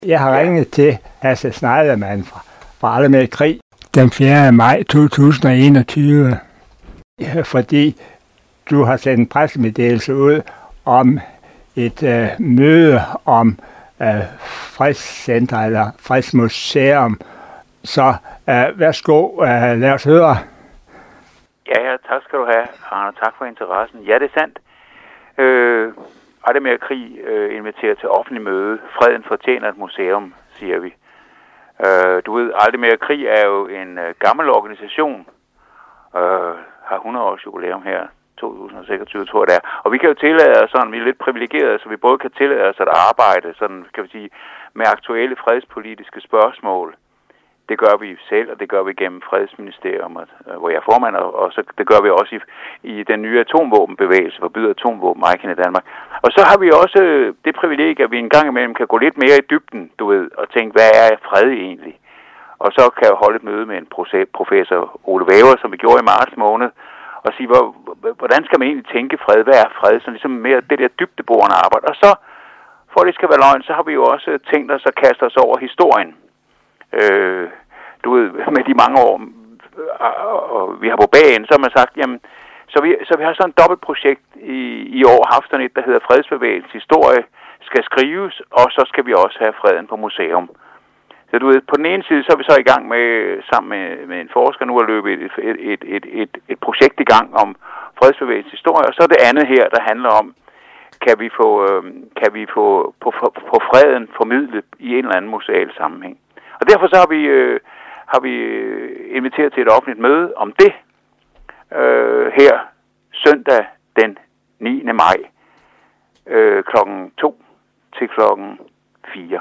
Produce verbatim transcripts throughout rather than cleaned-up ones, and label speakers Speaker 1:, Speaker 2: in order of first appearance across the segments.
Speaker 1: Jeg har ja. ringet til Hasse Schneiderman fra, fra Aldrig Mere Krig den fjerde maj to tusind og enogtyve, fordi du har sendt en pressemeddelelse ud om et øh, møde om øh, fredscenter eller fredsmuseum. Så øh, værsgo, øh, lad os høre.
Speaker 2: Ja, ja, tak skal du have, Arne. Tak for interessen. Ja, det er sandt. Øh, Aldrig Mere Krig øh, inviterer til offentlig møde. Freden fortjener et museum, siger vi. Øh, du ved, Aldrig Mere Krig er jo en øh, gammel organisation. Øh, har hundrede års jubilæum her, to tusind og seksogtyve, tror jeg det er. Og vi kan jo tillade os sådan, vi er lidt privilegerede, så vi både kan tillade os at arbejde sådan, kan vi sige, med aktuelle fredspolitiske spørgsmål. Det gør vi selv, og det gør vi gennem Fredsministerium, hvor jeg er formand, og så det gør vi også i, i den nye atomvåbenbevægelse, forbyder atomvåben i Danmark. Og så har vi også det privilegie, at vi en gang imellem kan gå lidt mere i dybden, du ved, og tænke, hvad er fred egentlig? Og så kan jeg holde et møde med en professor, Ole Væver, som vi gjorde i marts måned, og sige, hvor, hvordan skal man egentlig tænke fred? Hvad er fred? Så ligesom mere det der dybdeborende arbejde. Og så, for at det skal være løgn, så har vi jo også tænkt os at kaste os over historien. Øh, du ved, med de mange år, og vi har på bagen, så har man sagt, jamen, så vi, så vi har sådan et dobbeltprojekt i, i år haft sådan et, der hedder Fredsbevægelsens historie, skal skrives, og så skal vi også have freden på museum. Så du ved, på den ene side, så er vi så i gang med, sammen med, med en forsker nu, at løbe et, et, et, et, et, et projekt i gang om fredsbevægelsens historie, og så det andet her, der handler om, kan vi få, øh, kan vi få på, på, på freden formidlet i en eller anden museal sammenhæng. Og derfor så har vi, øh, har vi inviteret til et offentligt møde om det øh, her søndag den niende maj øh, klokken to til klokken fire.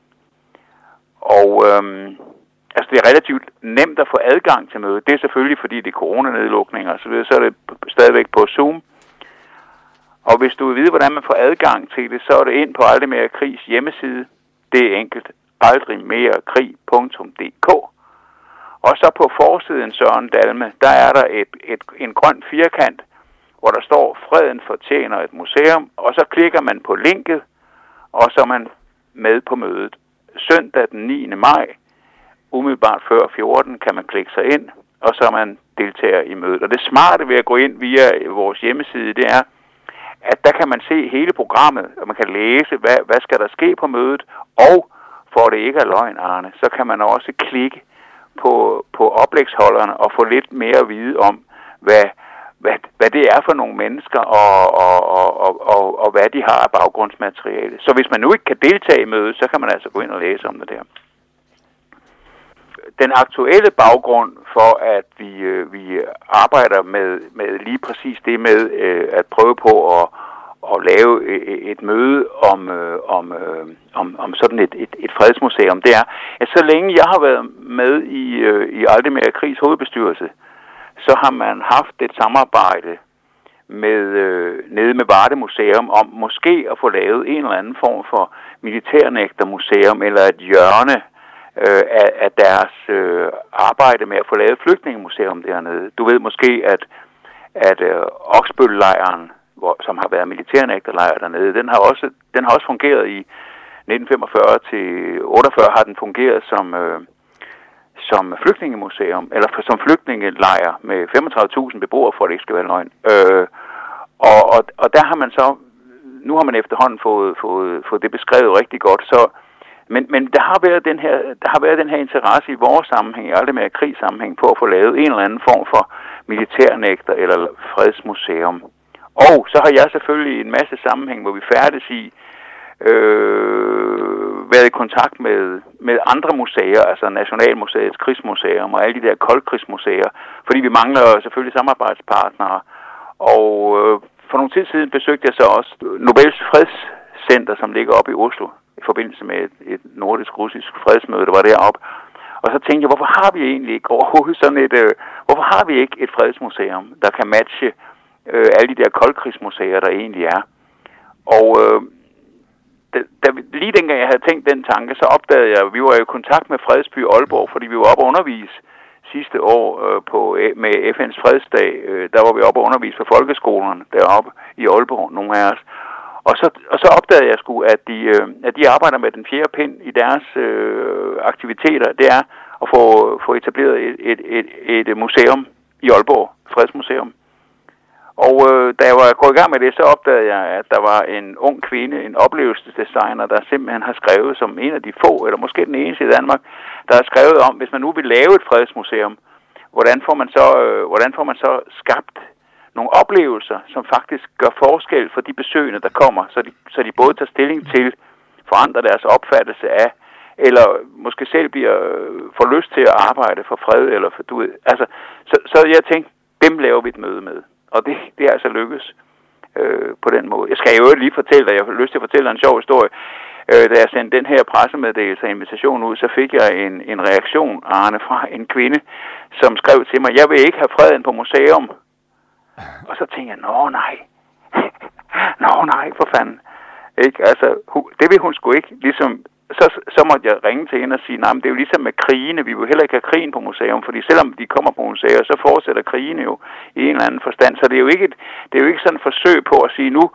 Speaker 2: Og øhm, altså det er relativt nemt at få adgang til mødet. Det er selvfølgelig, fordi det er coronanedlukninger og så videre, så er det stadigvæk på Zoom. Og hvis du vil vide, hvordan man får adgang til det, så er det ind på Aldrig Mere Krigs hjemmeside. Det er enkelt. aldrig mere krig punktum d k. Og så på forsiden, Søren Dalme, der er der et, et, en grøn firkant, hvor der står, freden fortjener et museum, og så klikker man på linket, og så er man med på mødet. Søndag den niende maj, umiddelbart før fjorten, kan man klikke sig ind, og så er man deltager i mødet. Og det smarte ved at gå ind via vores hjemmeside, det er, at der kan man se hele programmet, og man kan læse, hvad, hvad skal der ske på mødet, og for det ikke er løgn, Arne, så kan man også klikke på, på oplægsholderne og få lidt mere at vide om, hvad, hvad, hvad det er for nogle mennesker, og, og, og, og, og hvad de har af baggrundsmateriale. Så hvis man nu ikke kan deltage i mødet, så kan man altså gå ind og læse om det der. Den aktuelle baggrund for, at vi, øh, vi arbejder med, med lige præcis det med øh, at prøve på at, at lave et, et møde om, øh, om, øh, om, om sådan et, et, et fredsmuseum, det er, at så længe jeg har været med i, øh, i Aldrig Mere Krigs hovedbestyrelse, så har man haft et samarbejde med øh, nede med Varde Museum om måske at få lavet en eller anden form for militærnægtermuseum eller et hjørne øh, af, af deres øh, arbejde med at få lavet flygtningemuseum dernede. Du ved måske, at, at øh, Oksbøllejren, hvor, som har været militærnægterlejr dernede, den har også, den har også fungeret i nitten femogfyrre til otteogfyrre, har den fungeret som... Øh, som flygtningemuseum, eller for, som flygtningelejr med femogtredive tusind beboere, for at det ikke skal være løgn. Øh, og, og, og der har man så, nu har man efterhånden fået, fået, fået det beskrevet rigtig godt, så, men, men der, har været den her, der har været den her interesse i vores sammenhæng, i Aldrig Mere Krigs sammenhæng, på at få lavet en eller anden form for militærnægter eller fredsmuseum. Og så har jeg selvfølgelig en masse sammenhæng, hvor vi færdes i, Øh, været i kontakt med, med andre museer, altså Nationalmuseets krigsmuseum og alle de der koldkrigsmuseer, fordi vi mangler selvfølgelig samarbejdspartnere. Og øh, for nogle tid siden besøgte jeg så også Nobels Fredscenter, som ligger oppe i Oslo, i forbindelse med et, et nordisk-russisk fredsmøde, der var deroppe. Og så tænkte jeg, hvorfor har vi egentlig ikke overhovedet sådan et, øh, hvorfor har vi ikke et fredsmuseum, der kan matche øh, alle de der koldkrigsmuseer, der egentlig er? Og øh, Da, da, lige dengang jeg havde tænkt den tanke, så opdagede jeg, at vi var i kontakt med Fredsby Aalborg, fordi vi var oppe og undervise sidste år øh, på, med F N's fredsdag. Øh, der var vi oppe og undervise for folkeskolerne deroppe i Aalborg, nogle af os. Og så, og så opdagede jeg sgu, at de, øh, at de arbejder med den fjerde pind i deres øh, aktiviteter. Det er at få, få etableret et, et, et, et museum i Aalborg, Fredsmuseum. Og øh, da jeg var gået i gang med det, så opdagede jeg, at der var en ung kvinde, en oplevelsesdesigner, der simpelthen har skrevet som en af de få, eller måske den eneste i Danmark, der har skrevet om, hvis man nu vil lave et fredsmuseum, hvordan får man så, øh, hvordan får man så skabt nogle oplevelser, som faktisk gør forskel for de besøgende, der kommer, så de, så de både tager stilling til, forandrer deres opfattelse af, eller måske selv bliver øh, får lyst til at arbejde for fred, eller for, du ved, altså, så, så jeg tænkte, dem laver vi et møde med. Og det, det er altså lykkes øh, på den måde. Jeg skal jo lige fortælle dig, jeg har lyst til at fortælle dig en sjov historie. Øh, da jeg sendte den her pressemeddelelse og invitation ud, så fik jeg en, en reaktion, Arne, fra en kvinde, som skrev til mig, jeg vil ikke have freden på museum. Og så tænkte jeg, nå nej, nå nej, for fanden. Ikke? Altså, hu, det vil hun sgu ikke. Ligesom, så, så måtte jeg ringe til hende og sige, nej, men det er jo ligesom med krigene. Vi vil heller ikke have krigen på museum, fordi selvom de kommer på museer, så fortsætter krigene jo i en eller anden forstand. Så det er jo ikke, et, det er jo ikke sådan et forsøg på at sige, nu,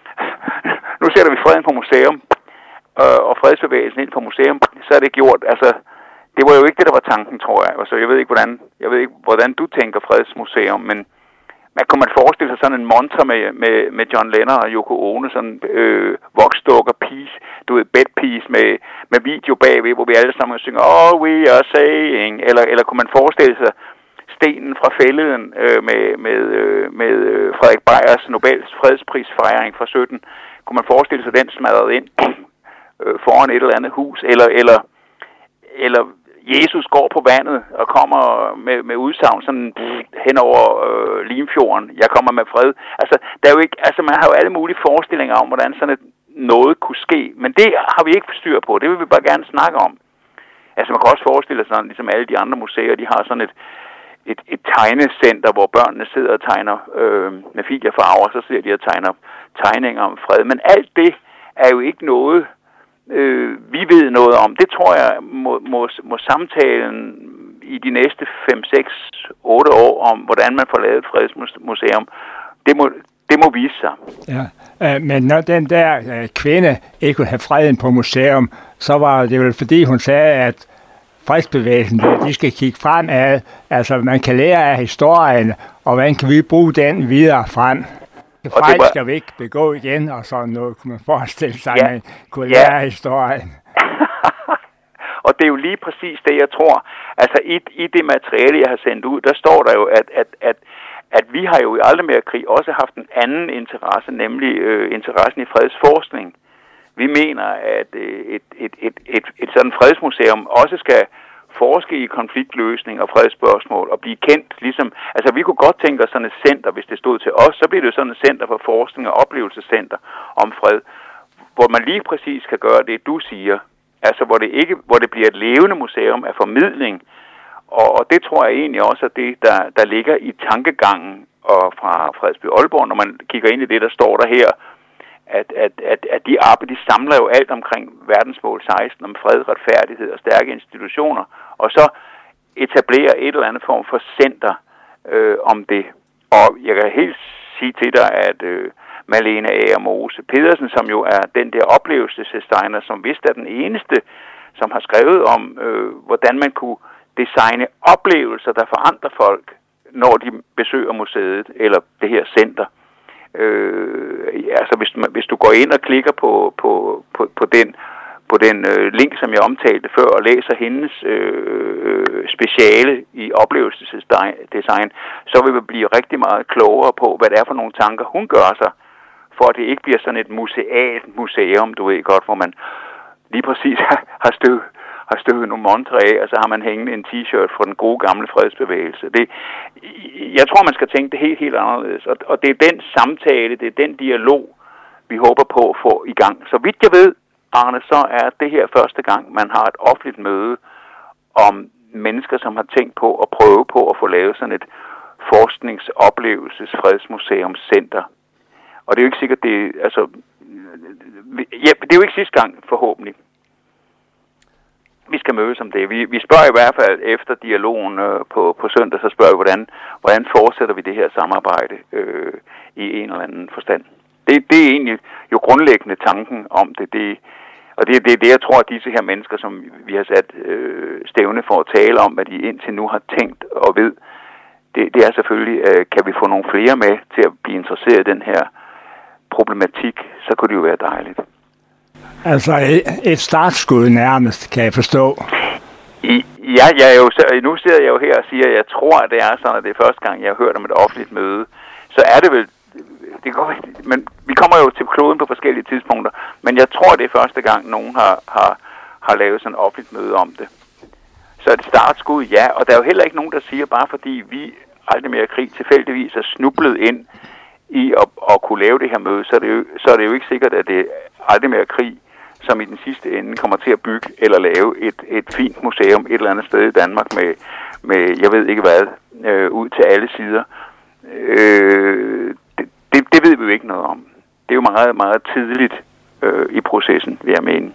Speaker 2: nu sætter vi freden på museum, øh, og fredsbevægelsen ind på museum, så er det gjort. Altså, det var jo ikke det, der var tanken, tror jeg. Altså, jeg ved ikke, hvordan, jeg ved ikke, hvordan du tænker fredsmuseum, men man kunne man forestille sig sådan en montre med, med, med John Lennon og Yoko Ono, sådan øh, voksdukker piece, du ved, bed piece med, med video bagved, hvor vi alle sammen synger, all we are saying, eller, eller kunne man forestille sig stenen fra fælleden øh, med, med, øh, med øh, Frederik Beyers Nobels fredsprisfejring fra sytten, kunne man forestille sig den smadret ind øh, foran et eller andet hus, eller, eller, eller Jesus går på vandet og kommer med, med udsagn sådan hen over øh, Limfjorden. Jeg kommer med fred. Altså, der er jo ikke, altså, man har jo alle mulige forestillinger om, hvordan sådan et noget kunne ske. Men det har vi ikke styr på. Det vil vi bare gerne snakke om. Altså, man kan også forestille sig sådan, ligesom alle de andre museer, de har sådan et, et, et tegnecenter, hvor børnene sidder og tegner øh, med filfarver, og så sidder de og tegner tegninger om fred. Men alt det er jo ikke noget, Øh, vi ved noget om. Det tror jeg må, må, må samtalen i de næste fem, seks, otte år om, hvordan man får lavet et fredsmuseum, det må, det må vise sig.
Speaker 1: Ja, øh, men når den der øh, kvinde ikke kunne have freden på museum, så var det vel fordi hun sagde, at fredsbevægelsen, de skal kigge fremad. Altså, man kan lære af historien, og hvordan kan vi bruge den videre frem? Fejl var... skal vi ikke begå igen, og sådan noget kunne man forestille sig, ja, man kunne lære ja. historien.
Speaker 2: Og det er jo lige præcis det, jeg tror. Altså, i, i det materiale, jeg har sendt ud, der står der jo, at, at, at, at vi har jo i Aldrig mere krig også haft en anden interesse, nemlig øh, interessen i fredsforskning. Vi mener, at øh, et, et, et, et, et sådan fredsmuseum også skal forske i konfliktløsning og fredsspørgsmål og blive kendt ligesom, altså vi kunne godt tænke os sådan et center, hvis det stod til os, så bliver det jo sådan et center for forskning og oplevelsescenter om fred, hvor man lige præcis kan gøre det, du siger, altså hvor det ikke, hvor det bliver et levende museum af formidling, og, og det tror jeg egentlig også er det, der, der ligger i tankegangen og fra Fredsby Aalborg, når man kigger ind i det, der står der her, at, at, at, at de arbejder, de samler jo alt omkring verdensmål seksten om fred, retfærdighed og stærke institutioner, og så etablerer et eller andet form for center øh, om det. Og jeg kan helt sige til dig, at øh, Malene Ager Mose Pedersen, som jo er den der oplevelsesdesigner, som vist er den eneste, som har skrevet om, øh, hvordan man kunne designe oplevelser, der forandrer folk, når de besøger museet eller det her center. Øh, altså hvis, hvis du går ind og klikker på, på, på, på den, på den øh, link, som jeg omtalte før, og læser hendes øh, speciale i oplevelsesdesign, så vil vi blive rigtig meget klogere på, hvad det er for nogle tanker, hun gør sig, for at det ikke bliver sådan et musealt museum, du ved godt, hvor man lige præcis har støvet har støvet nogle montre af, og så har man hængende en t-shirt fra den gode gamle fredsbevægelse. Det, jeg tror, man skal tænke det helt, helt anderledes. Og, og det er den samtale, det er den dialog, vi håber på at få i gang. Så vidt jeg ved, Arne, så er det her første gang, man har et offentligt møde om mennesker, som har tænkt på at prøve på at få lavet sådan et forskningsoplevelsesfredsmuseumscenter. Og det er jo ikke sikkert, det altså, ja, det er jo ikke sidste gang, forhåbentlig. Vi skal mødes om det. Vi, vi spørger i hvert fald efter dialogen øh, på, på søndag, så spørger vi, hvordan, hvordan fortsætter vi det her samarbejde øh, i en eller anden forstand. Det, det er egentlig jo grundlæggende tanken om det. det og det er det, det, jeg tror, at disse her mennesker, som vi har sat øh, stævne for at tale om, hvad de indtil nu har tænkt og ved, det, det er selvfølgelig, øh, kan vi få nogle flere med til at blive interesseret i den her problematik, så kunne det jo være dejligt.
Speaker 1: Altså et, et startskud nærmest, kan jeg forstå.
Speaker 2: I, ja, jeg er jo, nu sidder jeg jo her og siger, at jeg tror, at det er sådan, at det er første gang, jeg har hørt om et offentligt møde. Så er det vel, det går, men vi kommer jo til kloden på forskellige tidspunkter, men jeg tror, det er første gang, nogen har, har, har lavet sådan et offentligt møde om det. Så et startskud, ja, og der er jo heller ikke nogen, der siger, bare fordi vi aldrig mere krig tilfældigvis er snublet ind i at, at kunne lave det her møde, så er, det jo, så er det jo ikke sikkert, at det aldrig mere krig, som i den sidste ende kommer til at bygge eller lave et, et fint museum et eller andet sted i Danmark med, med jeg ved ikke hvad, øh, ud til alle sider. Øh, det, det, det ved vi jo ikke noget om. Det er jo meget, meget tidligt øh, i processen, vil jeg mene.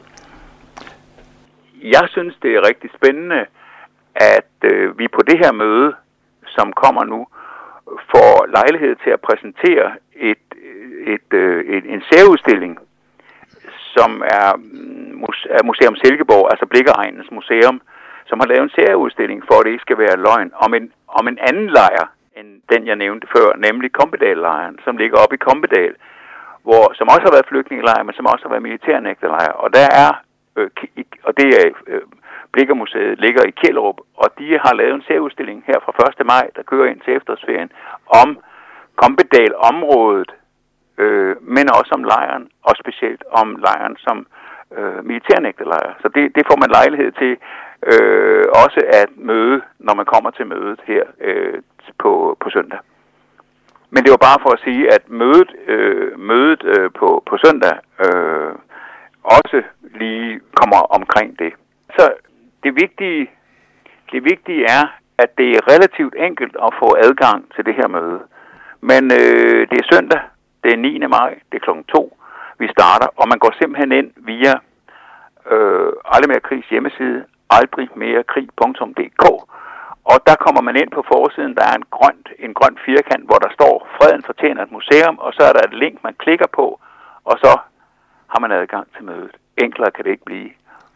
Speaker 2: Jeg synes, det er rigtig spændende, at øh, vi på det her møde, som kommer nu, får lejlighed til at præsentere et, et, øh, et, en særudstilling, som er, er Museum Silkeborg, altså Blikkeregnens museum, som har lavet en særudstilling for, at det ikke skal være løgn, om en, om en anden lejr, end den jeg nævnte før, nemlig Kompedal-lejren, som ligger oppe i Kompedal, hvor, som også har været flygtningelejr, men som også har været militærnægterlejr. Og der er, øh, og det er, øh, Blikkermuseet ligger i Kjellerup, og de har lavet en særudstilling her fra første maj, der kører ind til efterårsferien, om Kompedal-området, øh, men også om lejren, og specielt om lejren som øh, militærnægterlejr. Så det, det får man lejlighed til øh, også at møde, når man kommer til mødet her øh, på, på søndag. Men det var bare for at sige, at mødet, øh, mødet øh, på, på søndag øh, også lige kommer omkring det. Så det vigtige, det vigtige er, at det er relativt enkelt at få adgang til det her møde. Men øh, det er søndag, det er niende maj, det er klokken to, vi starter, og man går simpelthen ind via øh, Aldrig Mere Krigs hjemmeside, aldrig mere krig punktum d k, og der kommer man ind på forsiden, der er en, grønt, en grøn firkant, hvor der står, Freden fortjener et museum, og så er der et link, man klikker på, og så har man adgang til mødet. Enklere kan det ikke blive.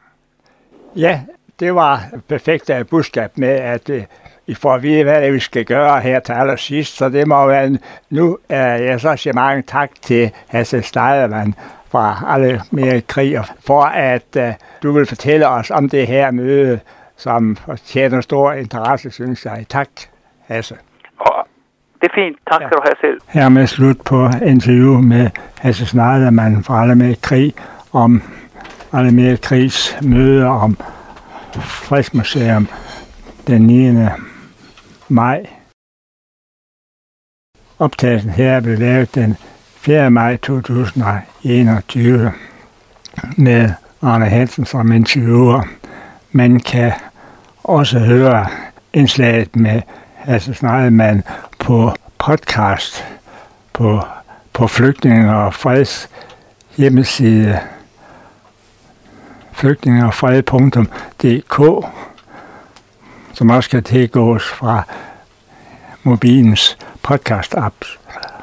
Speaker 1: Ja, det var perfekt af budskab med, at uh, I får at vide, hvad det, vi skal gøre her til allersidst. Så det må være nu. Uh, jeg så siger mange tak til Hasse Steidermann fra Aldrig Mere Krig, for at uh, du vil fortælle os om det her møde, som fortjener stor interesse, synes jeg. Tak, Hasse.
Speaker 2: Og det er fint. Tak skal ja. du have selv.
Speaker 1: Hermed slut på interview med Hasse Steidermann fra Aldrig Mere Krig om Aldrig Mere Krigs møde om Fredsmuseum den niende maj. Optagelsen her blev lavet den fjerde maj to tusind og enogtyve med Arne Hansen som interviewer. Man kan også høre indslaget med Hasse Steidermann på podcast på, på Flygtninge og Freds hjemmeside flygtninge og fred punktum d k, som også kan tilgås fra mobilens podcast-apps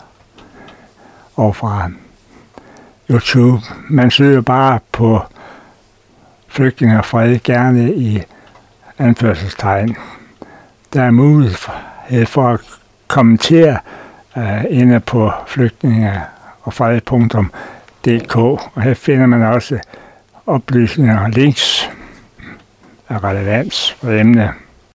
Speaker 1: og fra YouTube. Man søger bare på flygtninge og fred, gerne i anførselstegn. Der er mulighed for at kommentere uh, inde på flygtninge og fred punktum d k, og her finder man også oplysninger og links af relevans for emnet.